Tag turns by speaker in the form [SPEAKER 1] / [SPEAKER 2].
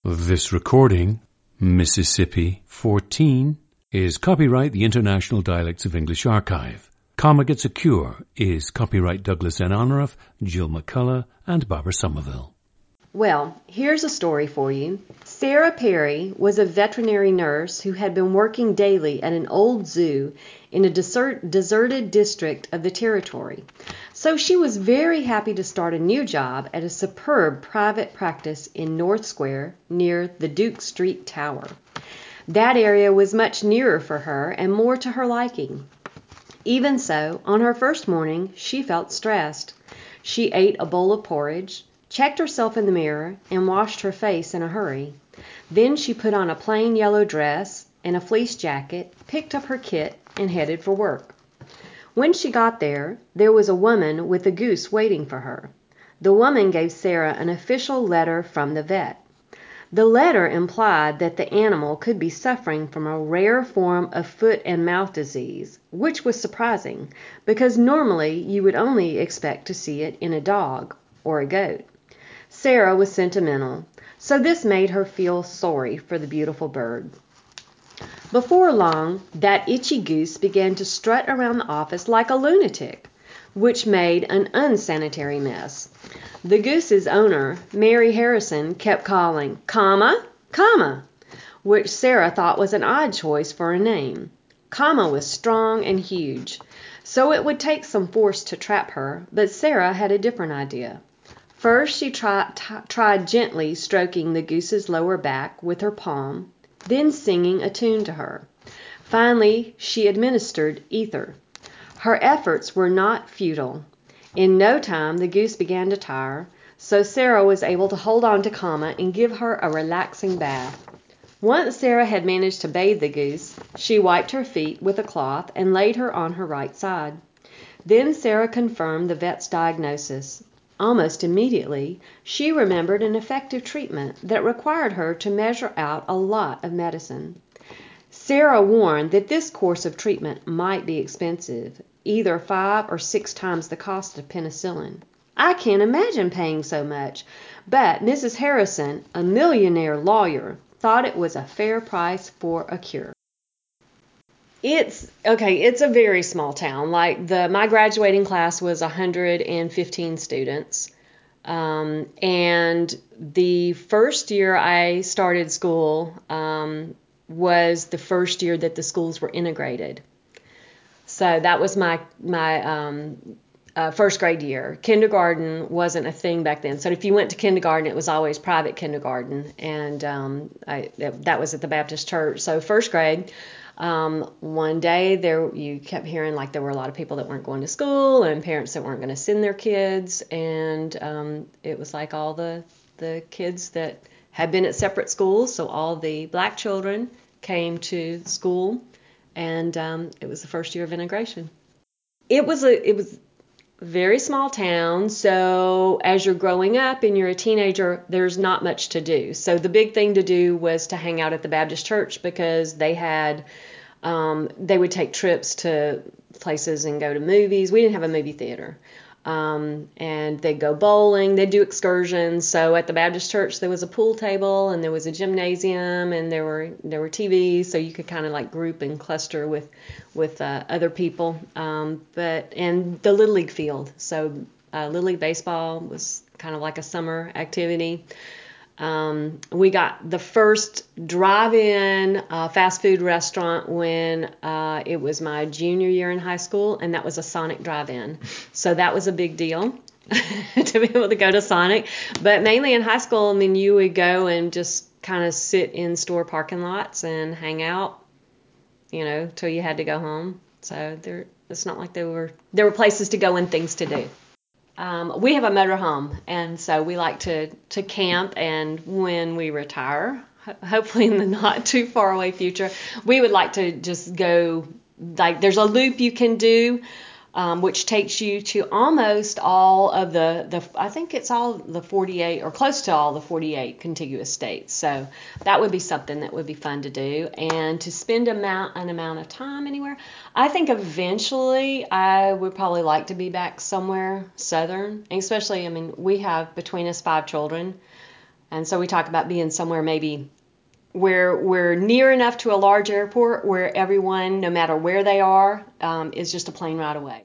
[SPEAKER 1] This recording, Mississippi 14, is copyright the International Dialects of English Archive. Comma Gets a Cure is copyright Douglas N. Honorath, Jill McCullough, and Barbara Somerville.
[SPEAKER 2] Well, here's a story for you. Sarah Perry was a veterinary nurse who had been working daily at an old zoo in a deserted district of the territory. So she was very happy to start a new job at a superb private practice in North Square near the Duke Street Tower. That area was much nearer for her and more to her liking. Even so, on her first morning, she felt stressed. She ate a bowl of porridge, checked herself in the mirror, and washed her face in a hurry. Then she put on a plain yellow dress and a fleece jacket, picked up her kit, and headed for work. When she got there was a woman with a goose waiting for her. The woman gave Sarah an official letter from the vet. The letter implied that the animal could be suffering from a rare form of foot and mouth disease, which was surprising, because normally you would only expect to see it in a dog or a goat. Sarah was sentimental, so this made her feel sorry for the beautiful bird. Before long, that itchy goose began to strut around the office like a lunatic, which made an unsanitary mess. The goose's owner, Mary Harrison, kept calling, "Comma, Comma," which Sarah thought was an odd choice for a name. Comma was strong and huge, so it would take some force to trap her, but Sarah had a different idea. First, she tried gently stroking the goose's lower back with her palm, then singing a tune to her. Finally, she administered ether. Her efforts were not futile. In no time, the goose began to tire, so Sarah was able to hold on to Comma and give her a relaxing bath. Once Sarah had managed to bathe the goose, she wiped her feet with a cloth and laid her on her right side. Then Sarah confirmed the vet's diagnosis. Almost immediately, she remembered an effective treatment that required her to measure out a lot of medicine. Sarah warned that this course of treatment might be expensive, either 5 or 6 times the cost of penicillin. I can't imagine paying so much, but Mrs. Harrison, a millionaire lawyer, thought it was a fair price for a cure. It's a very small town. My graduating class was 115 students. And the first year I started school was the first year that the schools were integrated. So that was my first grade year. Kindergarten wasn't a thing back then. So if you went to kindergarten, it was always private kindergarten. And that was at the Baptist church. So first grade, one day you kept hearing like there were a lot of people that weren't going to school and parents that weren't going to send their kids. And it was like all the kids that had been at separate schools. So all the black children came to school. And it was the first year of integration. It was a very small town, so as you're growing up and you're a teenager, there's not much to do. So the big thing to do was to hang out at the Baptist church because they would take trips to places and go to movies. We didn't have a movie theater. And they'd go bowling, they'd do excursions. So at the Baptist church, there was a pool table and there was a gymnasium and there were TVs, so you could kind of like group and cluster with other people. And the Little League field. So Little League baseball was kind of like a summer activity. We got the first drive-in fast food restaurant when it was my junior year in high school, and that was a Sonic drive-in. So that was a big deal to be able to go to Sonic. But mainly in high school, I mean, you would go and just kind of sit in store parking lots and hang out, till you had to go home. So it's not like there were places to go and things to do. We have a motorhome, and so we like to camp, and when we retire, hopefully in the not too far away future, we would like to just go, like there's a loop you can do, which takes you to almost all of I think it's all the 48 or close to all the 48 contiguous states. So that would be something that would be fun to do, and to spend an amount of time anywhere. I think eventually I would probably like to be back somewhere southern, especially, we have between us 5 children. And so we talk about being somewhere maybe where we're near enough to a large airport where everyone, no matter where they are, is just a plane ride away.